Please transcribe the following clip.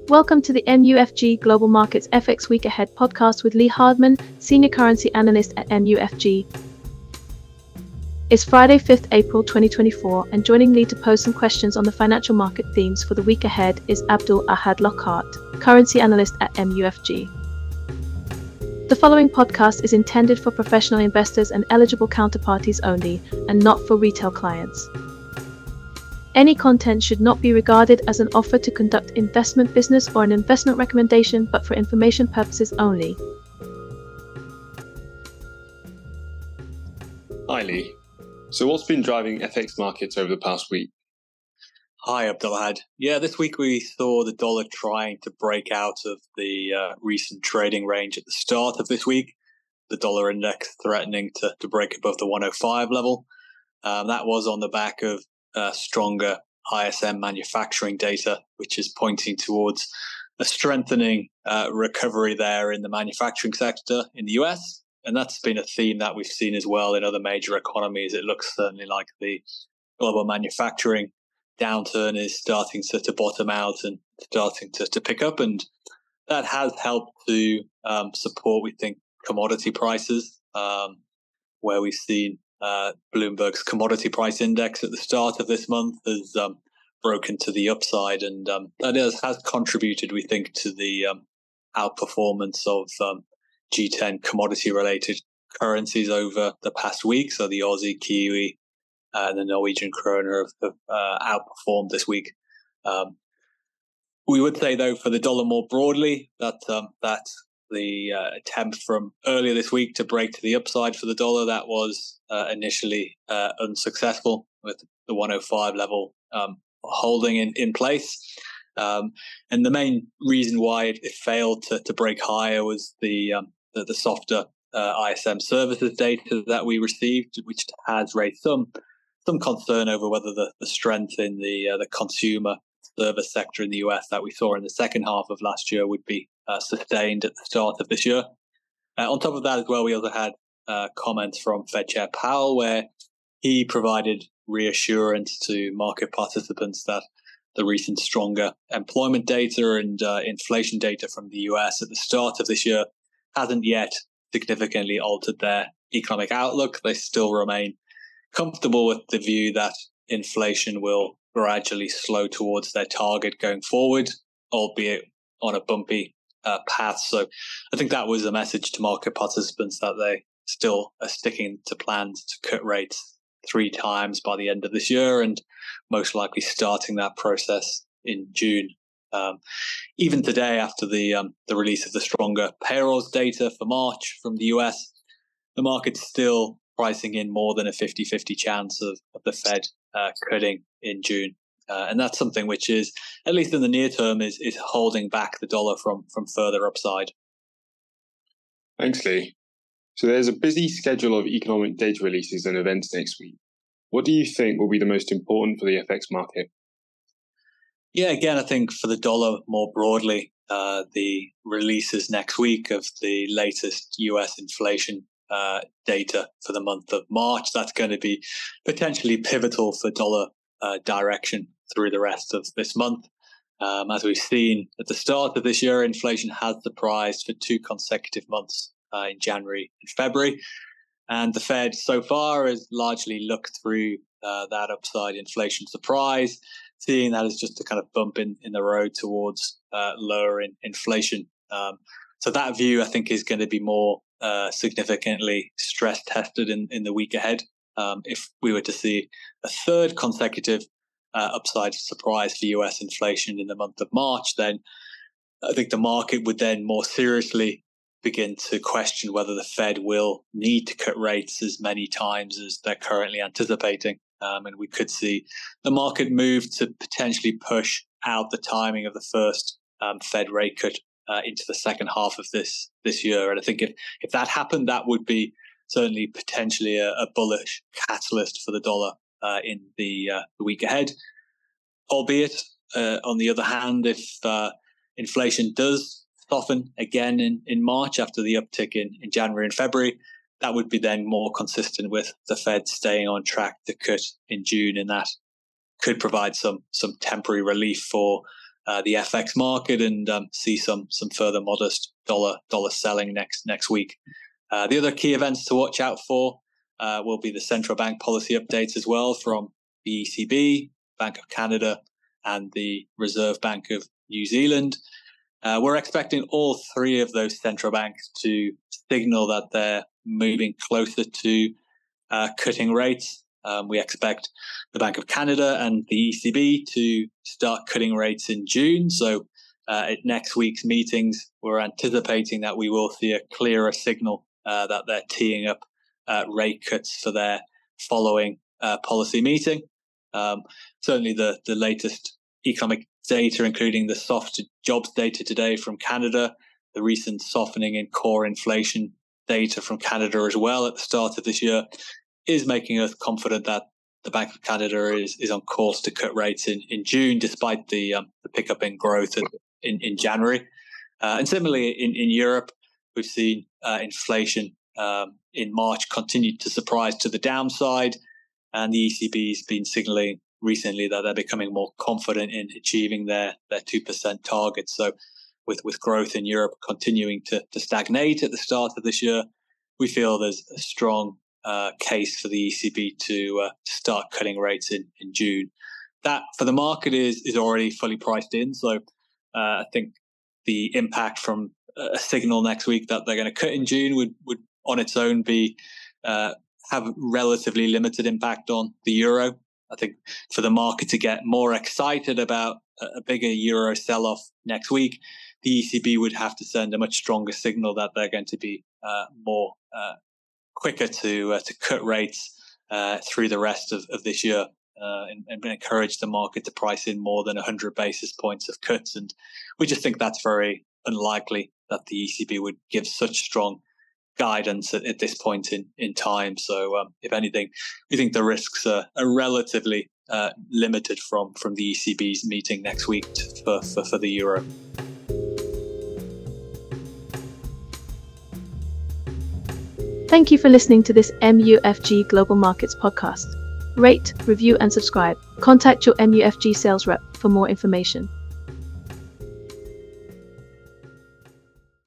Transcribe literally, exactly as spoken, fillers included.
Welcome to the M U F G Global Markets F X Week Ahead podcast with Lee Hardman, Senior Currency Analyst at M U F G. It's Friday, fifth April twenty twenty-four, and joining Lee to pose some questions on the financial market themes for the week ahead is Abdul Ahad Lockhart, Currency Analyst at M U F G. The following podcast is intended for professional investors and eligible counterparties only, and not for retail clients. Any content should not be regarded as an offer to conduct investment business or an investment recommendation, but for information purposes only. Hi Lee. So what's been driving F X markets over the past week? Hi Abdulhad. Yeah, this week we saw the dollar trying to break out of the uh, recent trading range at the start of this week. The dollar index threatening to, to break above the one oh five level. Um, that was on the back of uh, stronger I S M manufacturing data, which is pointing towards a strengthening uh, recovery there in the manufacturing sector in the U S. And that's been a theme that we've seen as well in other major economies. It looks certainly like the global manufacturing downturn is starting to, to bottom out and starting to, to pick up. And that has helped to um, support, we think, commodity prices, um, where we've seen uh, Bloomberg's commodity price index at the start of this month has um, broken to the upside. And um, that is, has contributed, we think, to the um, outperformance of um, G ten commodity-related currencies over the past week. So the Aussie, Kiwi, uh, and the Norwegian kroner have, have uh, outperformed this week. Um, we would say, though, for the dollar more broadly, that um, that the uh, attempt from earlier this week to break to the upside for the dollar, that was uh, initially uh, unsuccessful, with the one oh five level um, holding in, in place. Um, and the main reason why it, it failed to, to break higher was the um, the, the softer uh, I S M services data that we received, which has raised some some concern over whether the, the strength in the uh, the consumer service sector in the U S that we saw in the second half of last year would be uh, sustained at the start of this year. Uh, on top of that as well, we also had uh, comments from Fed Chair Powell, where he provided reassurance to market participants that the recent stronger employment data and uh, inflation data from the U S at the start of this year hasn't yet significantly altered their economic outlook. They still remain comfortable with the view that inflation will gradually slow towards their target going forward, albeit on a bumpy uh, path. So I think that was a message to market participants that they still are sticking to plans to cut rates three times by the end of this year, and most likely starting that process in June. Um, even today, after the um, the release of the stronger payrolls data for March from the U S, the market's still pricing in more than a fifty-fifty chance of, of the Fed uh, cutting in June. Uh, and that's something which is, at least in the near term, is, is holding back the dollar from, from further upside. Thanks, Lee. So there's a busy schedule of economic data releases and events next week. What do you think will be the most important for the F X market? Yeah, again, I think for the dollar more broadly, uh, the releases next week of the latest U S inflation uh, data for the month of March, that's going to be potentially pivotal for dollar uh, direction through the rest of this month. Um, as we've seen at the start of this year, inflation has surprised for two consecutive months uh, in January and February. And the Fed so far has largely looked through uh, that upside inflation surprise, seeing that as just a kind of bump in, in the road towards uh, lower in inflation. Um, so that view, I think, is going to be more uh, significantly stress tested in, in the week ahead. Um, if we were to see a third consecutive uh, upside surprise for U S inflation in the month of March, then I think the market would then more seriously begin to question whether the Fed will need to cut rates as many times as they're currently anticipating. Um, and we could see the market move to potentially push out the timing of the first um, Fed rate cut uh, into the second half of this this year. And I think if, if that happened, that would be certainly potentially a, a bullish catalyst for the dollar uh, in the, uh, the week ahead. Albeit, uh, on the other hand, if uh, inflation does soften again in, in March after the uptick in, in January and February, that would be then more consistent with the Fed staying on track to cut in June, and that could provide some some temporary relief for uh, the F X market and um, see some some further modest dollar dollar selling next next week. Uh, the other key events to watch out for uh, will be the central bank policy updates as well from the E C B, Bank of Canada, and the Reserve Bank of New Zealand. Uh, we're expecting all three of those central banks to signal that they're moving closer to uh, cutting rates. Um, we expect the Bank of Canada and the E C B to start cutting rates in June. So uh, at next week's meetings, we're anticipating that we will see a clearer signal uh, that they're teeing up uh, rate cuts for their following uh, policy meeting. Um, certainly the, the latest economic data, including the soft jobs data today from Canada, the recent softening in core inflation data from Canada as well at the start of this year, is making us confident that the Bank of Canada is, is on course to cut rates in, in June, despite the, um, the pickup in growth in, in January. Uh, and similarly, in, in Europe, we've seen uh, inflation um, in March continue to surprise to the downside, and the E C B has been signaling recently that they're becoming more confident in achieving their, their two percent target. So with, with growth in Europe continuing to, to stagnate at the start of this year, we feel there's a strong uh, case for the E C B to uh, start cutting rates in, in June. That for the market is, is already fully priced in. So uh, I think the impact from a signal next week that they're going to cut in June would, would on its own be uh, have relatively limited impact on the euro. I think for the market to get more excited about a bigger euro sell-off next week, the E C B would have to send a much stronger signal that they're going to be uh, more uh, quicker to uh, to cut rates uh, through the rest of, of this year uh, and, and encourage the market to price in more than one hundred basis points of cuts. And we just think that's very unlikely that the E C B would give such strong guidance at, at this point in, in time. So um, if anything, we think the risks are, are relatively uh, limited from, from the E C B's meeting next week to, for, for, for the euro. Thank you for listening to this M U F G Global Markets podcast. Rate, review, and subscribe. Contact your M U F G sales rep for more information.